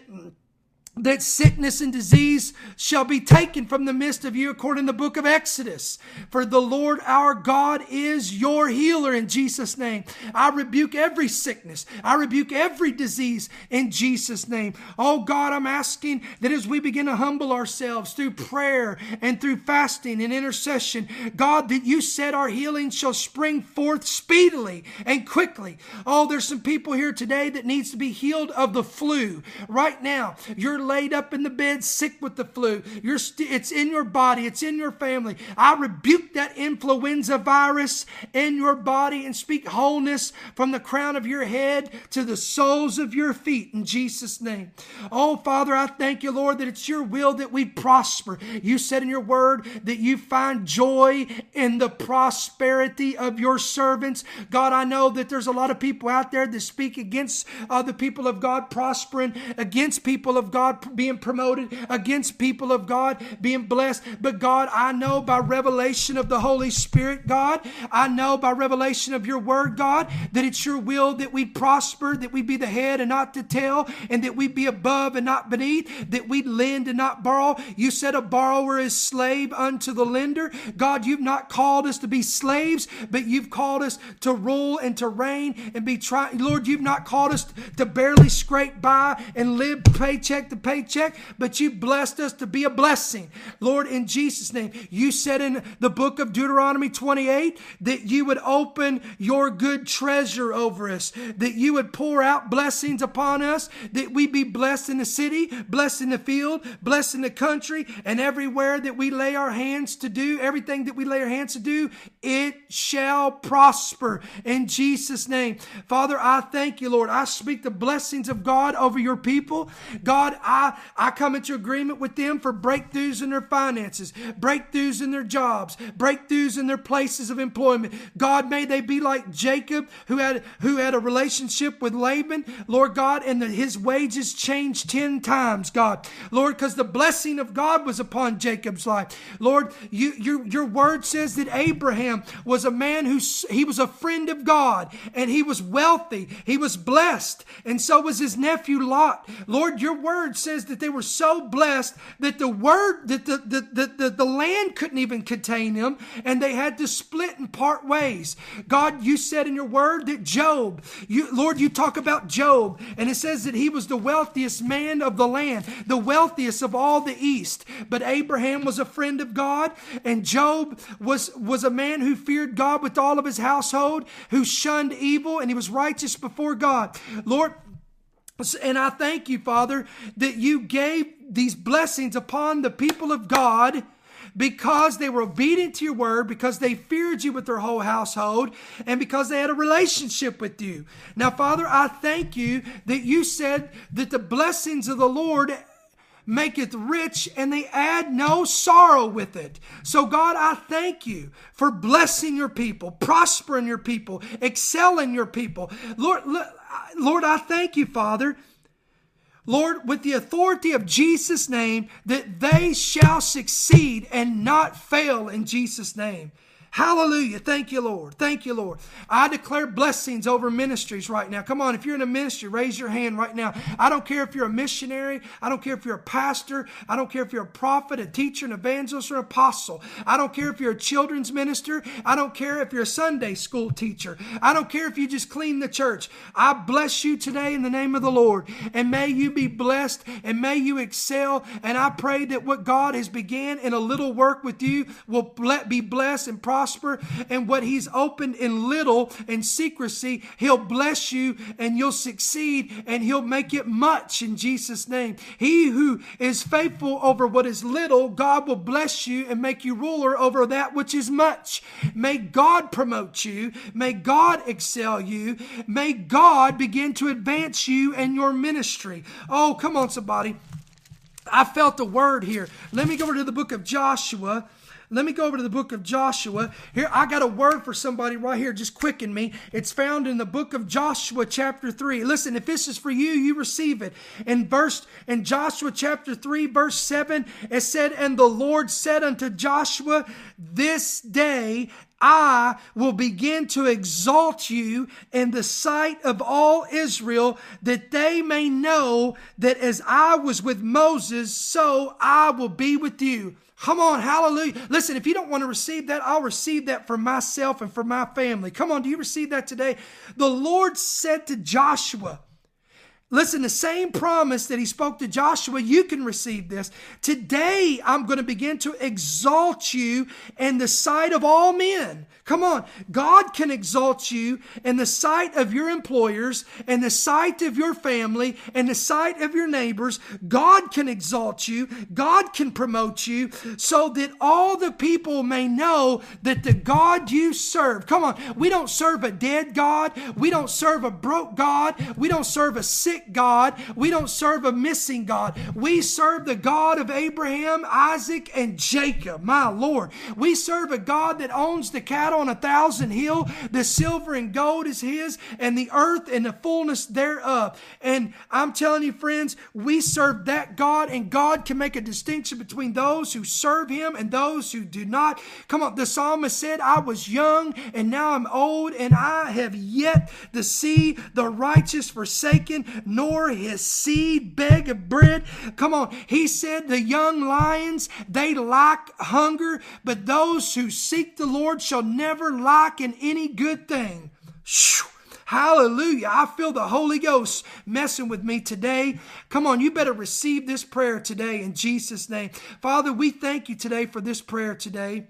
that sickness and disease shall be taken from the midst of you, according to the book of Exodus. For the Lord our God is your healer in Jesus' name. I rebuke every sickness. I rebuke every disease in Jesus' name. Oh God, I'm asking that as we begin to humble ourselves through prayer and through fasting and intercession, God, that you said our healing shall spring forth speedily and quickly. Oh, there's some people here today that needs to be healed of the flu. Right now, your laid up in the bed sick with the flu. You're st- it's in your body. It's in your family. I rebuke that influenza virus in your body and speak wholeness from the crown of your head to the soles of your feet in Jesus' name. Oh, Father, I thank you, Lord, that it's your will that we prosper. You said in your word that you find joy in the prosperity of your servants. God, I know that there's a lot of people out there that speak against uh, the people of God prospering, against people of God being promoted, against people of God being blessed. But God, I know by revelation of the Holy Spirit, God, I know by revelation of your word, God, that it's your will that we prosper, that we be the head and not the tail, and that we be above and not beneath, that we lend and not borrow. You said a borrower is slave unto the lender. God, you've not called us to be slaves, but you've called us to rule and to reign and be trying. Lord, you've not called us to barely scrape by and live paycheck to paycheck, but you've blessed us to be a blessing. Lord, in Jesus' name, you said in the book of Deuteronomy twenty-eight that you would open your good treasure over us, that you would pour out blessings upon us, that we be blessed in the city, blessed in the field, blessed in the country, and everywhere that we lay our hands to do, everything that we lay our hands to do, it shall prosper in Jesus' name. Father, I thank you, Lord. I speak the blessings of God over your people. God, I, I come into agreement with them for breakthroughs in their finances, breakthroughs in their jobs, breakthroughs in their places of employment. God, may they be like Jacob, who had, who had a relationship with Laban, Lord God, and the, his wages changed ten times, God. Lord, because the blessing of God was upon Jacob's life. Lord, you, your, your word says that Abraham was a man who, he was a friend of God, and he was wealthy. He was blessed, and so was his nephew Lot. Lord, your word says that they were so blessed that the word, that the, the, the, the, the land couldn't even contain them, and they had to split and part ways. God, you said in your word that Job, you, Lord, you talk about Job, and it says that he was the wealthiest man of the land, the wealthiest of all the East. But Abraham was a friend of God, and Job was, was a man who feared God with all of his household, who shunned evil, and he was righteous before God. Lord, and I thank you, Father, that you gave these blessings upon the people of God because they were obedient to your word, because they feared you with their whole household, and because they had a relationship with you. Now, Father, I thank you that you said that the blessings of the Lord maketh rich, and they add no sorrow with it. So God, I thank you for blessing your people, prospering your people, excelling your people. Lord, Lord, I thank you, Father, Lord, with the authority of Jesus' name, that they shall succeed and not fail in Jesus' name. Hallelujah. Thank you, Lord. Thank you, Lord. I declare blessings over ministries right now. Come on, if you're in a ministry, raise your hand right now. I don't care if you're a missionary. I don't care if you're a pastor. I don't care if you're a prophet, a teacher, an evangelist, or an apostle. I don't care if you're a children's minister. I don't care if you're a Sunday school teacher. I don't care if you just clean the church. I bless you today in the name of the Lord. And may you be blessed, and may you excel. And I pray that what God has began in a little work with you will be blessed and prosper. And what he's opened in little and secrecy, he'll bless you and you'll succeed, and he'll make it much in Jesus' name. He who is faithful over what is little, God will bless you and make you ruler over that which is much. May God promote you. May God excel you. May God begin to advance you in your ministry. Oh, come on, somebody. I felt the word here. Let me go over to the book of Joshua. Let me go over to the book of Joshua. Here, I got a word for somebody right here. Just quicken me. It's found in the book of Joshua chapter three. Listen, if this is for you, you receive it. In verse, in Joshua chapter three, verse seven, it said, "And the Lord said unto Joshua, this day I will begin to exalt you in the sight of all Israel, that they may know that as I was with Moses, so I will be with you." Come on, hallelujah. Listen, if you don't want to receive that, I'll receive that for myself and for my family. Come on, do you receive that today? The Lord said to Joshua, Listen, the same promise that he spoke to Joshua, you can receive this. Today, I'm going to begin to exalt you in the sight of all men. Come on. God can exalt you in the sight of your employers, in the sight of your family, in the sight of your neighbors. God can exalt you. God can promote you so that all the people may know that the God you serve. Come on. We don't serve a dead God. We don't serve a broke God. We don't serve a sick God. We don't serve a missing God. We serve the God of Abraham, Isaac, and Jacob. My Lord. We serve a God that owns the cattle on a thousand hill. The silver and gold is his, and the earth and the fullness thereof. And I'm telling you, friends, we serve that God, and God can make a distinction between those who serve him and those who do not. Come on, the psalmist said, I was young and now I'm old, and I have yet to see the righteous forsaken, nor his seed beg of bread. Come on, he said the young lions, they lack hunger, but those who seek the Lord shall never Never lack in any good thing. Whew. Hallelujah. I feel the Holy Ghost messing with me today. Come on, you better receive this prayer today in Jesus' name. Father, we thank you today for this prayer today.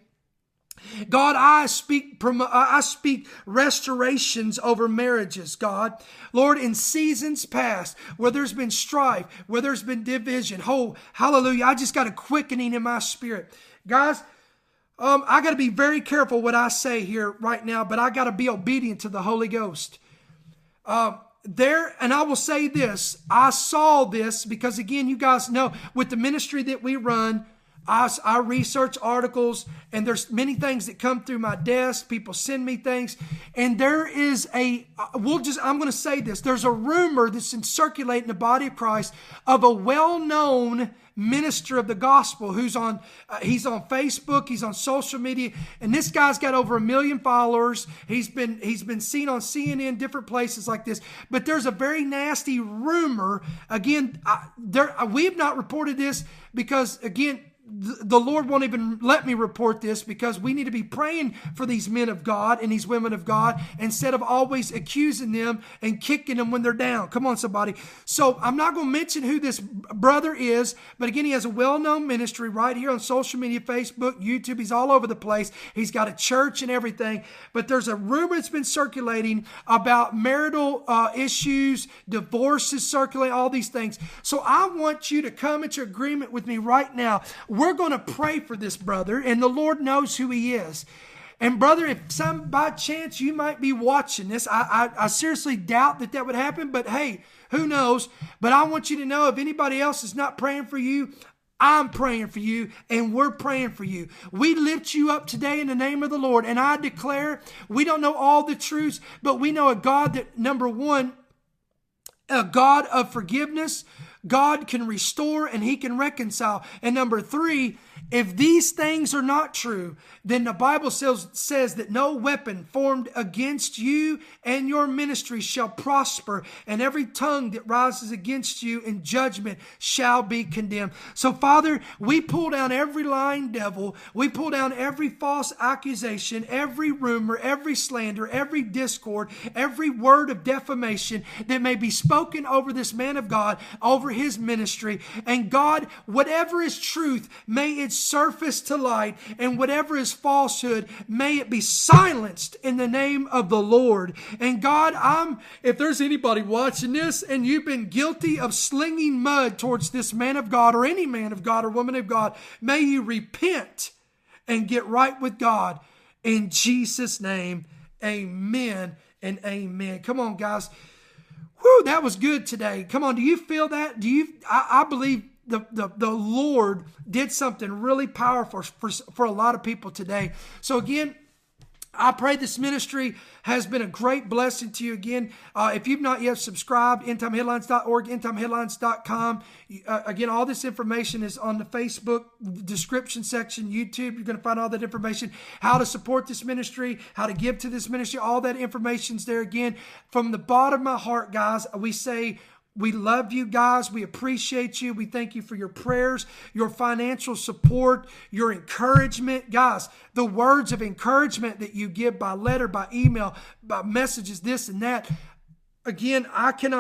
God, I speak I speak restorations over marriages, God. Lord, in seasons past, where there's been strife, where there's been division, oh, hallelujah, I just got a quickening in my spirit. Guys, Um, I got to be very careful what I say here right now, but I got to be obedient to the Holy Ghost. Uh, there, and I will say this, I saw this because, again, you guys know, with the ministry that we run, I, I research articles, and there's many things that come through my desk. People send me things, and there is a, we'll just, I'm going to say this, there's a rumor that's in circulating the body of Christ of a well-known minister of the gospel who's on, uh, he's on Facebook, he's on social media, and this guy's got over a million followers. He's been, he's been seen on C N N, different places like this, but there's a very nasty rumor. Again, I, there, we have not reported this because, again, the Lord won't even let me report this because we need to be praying for these men of God and these women of God instead of always accusing them and kicking them when they're down. Come on, somebody. So I'm not going to mention who this brother is, but again, he has a well-known ministry right here on social media, Facebook, YouTube. He's all over the place. He's got a church and everything, but there's a rumor that's been circulating about marital uh, issues, divorces circulating, all these things. So I want you to come into agreement with me right now. We're going to pray for this brother, and the Lord knows who he is. And brother, if some by chance you might be watching this, I, I, I seriously doubt that that would happen, but hey, who knows? But I want you to know if anybody else is not praying for you, I'm praying for you, and we're praying for you. We lift you up today in the name of the Lord, and I declare we don't know all the truths, but we know a God that, number one, a God of forgiveness. God can restore and he can reconcile. And number three, if these things are not true, then the Bible says, says that no weapon formed against you and your ministry shall prosper, and every tongue that rises against you in judgment shall be condemned. So Father, we pull down every lying devil. We pull down every false accusation, every rumor, every slander, every discord, every word of defamation that may be spoken over this man of God, over his ministry. And God, whatever is truth, may it surface to light, and whatever is falsehood, may it be silenced in the name of the Lord. And God, I'm, if there's anybody watching this and you've been guilty of slinging mud towards this man of God or any man of God or woman of God, may you repent and get right with God in Jesus' name. Amen and amen. Come on, guys. Whew, that was good today. Come on, do you feel that? Do you? I, I believe the, the, the Lord did something really powerful for, for a lot of people today. So again, I pray this ministry has been a great blessing to you. Again, uh, if you've not yet subscribed, end time headlines dot org, end time headlines dot com. Uh, again, all this information is on the Facebook description section, YouTube. You're going to find all that information, how to support this ministry, how to give to this ministry. All that information's there. Again, from the bottom of my heart, guys, we say, we love you guys. We appreciate you. We thank you for your prayers, your financial support, your encouragement. Guys, the words of encouragement that you give by letter, by email, by messages, this and that. Again, I cannot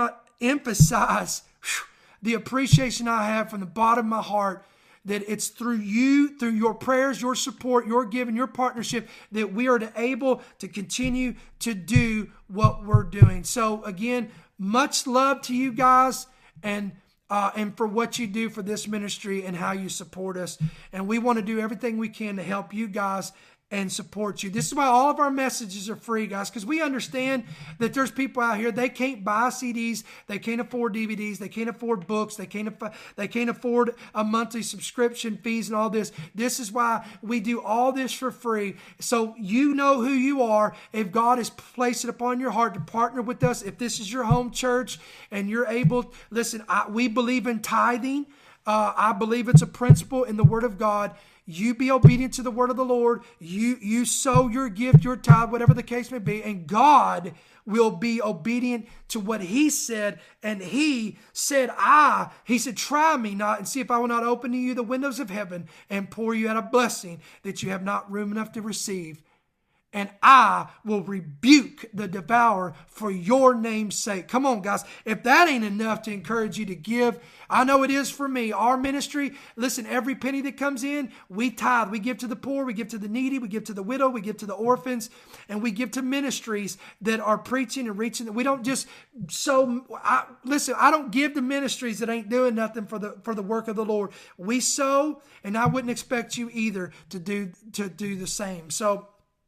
emphasize whew, the appreciation I have from the bottom of my heart that it's through you, through your prayers, your support, your giving, your partnership, that we are to able to continue to do what we're doing. So again, much love to you guys, and uh, and for what you do for this ministry and how you support us. And we want to do everything we can to help you guys and support you. This is why all of our messages are free, guys, because we understand that there's people out here, they can't buy C Ds, they can't afford D V Ds, they can't afford books, they can't aff- they can't afford a monthly subscription fees and all this. This is why we do all this for free. So you know who you are. If God has placed it upon your heart to partner with us, if this is your home church and you're able, listen, I, we believe in tithing. Uh, I believe it's a principle in the Word of God. You be obedient to the word of the Lord. You you sow your gift, your tithe, whatever the case may be, and God will be obedient to what He said. And He said, I, He said, try me not and see if I will not open to you the windows of heaven and pour you out a blessing that you have not room enough to receive. And I will rebuke the devourer for your name's sake. Come on, guys. If that ain't enough to encourage you to give, I know it is for me. Our ministry, listen, every penny that comes in, we tithe. We give to the poor. We give to the needy. We give to the widow. We give to the orphans. And we give to ministries that are preaching and reaching. We don't just sow. I, listen, I don't give to ministries that ain't doing nothing for the for the work of the Lord. We sow, and I wouldn't expect you either to do to do the same. So,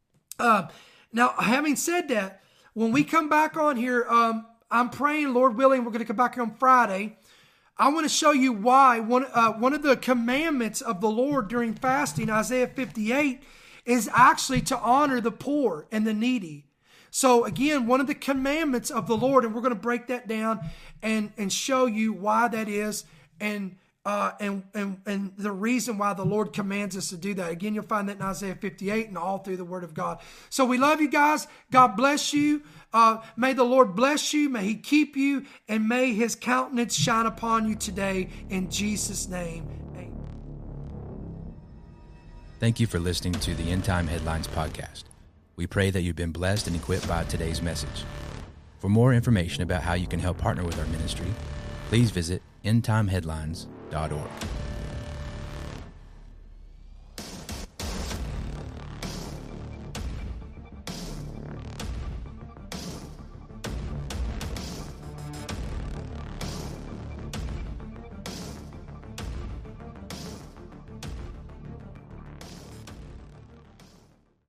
Uh, now, having said that, when we come back on here, um, I'm praying, Lord willing, we're going to come back here on Friday. I want to show you why one uh, one of the commandments of the Lord during fasting, Isaiah fifty-eight, is actually to honor the poor and the needy. So again, one of the commandments of the Lord, and we're going to break that down and, and show you why that is, and Uh, and, and and the reason why the Lord commands us to do that. Again, you'll find that in Isaiah fifty-eight and all through the Word of God. So we love you guys. God bless you. Uh, may the Lord bless you. May He keep you. And may His countenance shine upon you today. In Jesus' name, amen. Thank you for listening to the End Time Headlines podcast. We pray that you've been blessed and equipped by today's message. For more information about how you can help partner with our ministry, please visit end time headlines dot org.